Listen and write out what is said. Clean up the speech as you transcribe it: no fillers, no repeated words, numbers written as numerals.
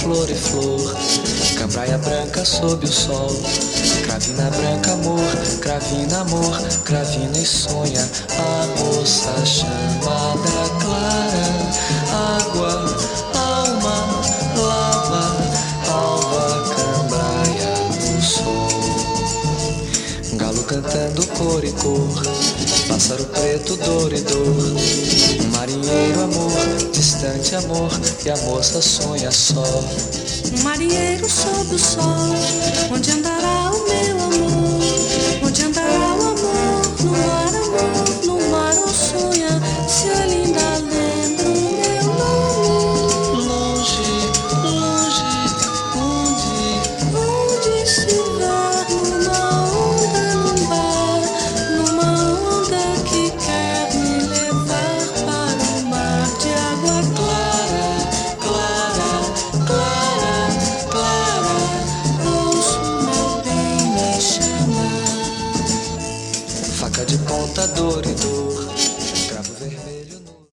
flor e flor. Cambraia branca sob o sol. Cravina branca, amor, cravina, amor, cravina e sonha. A moça chamada Clara, água, alma, lava, alva, cambraia do sol. Galo cantando cor e cor, pássaro preto, dor e dor. Um marinheiro, amor, distante amor, e a moça sonha só. Um marinheiro sob o sol, onde andará o meu amor? Onde andará o amor? No mar, amor, no mar eu sonha, se eu ainda lembro o meu nome. Longe, longe, Onde se ver numa onda, num bar, numa onda que quer me levar para o mar de água clara, clara, clara, clara. Ouço meu bem me chamar. faca de ponta, dor e dor.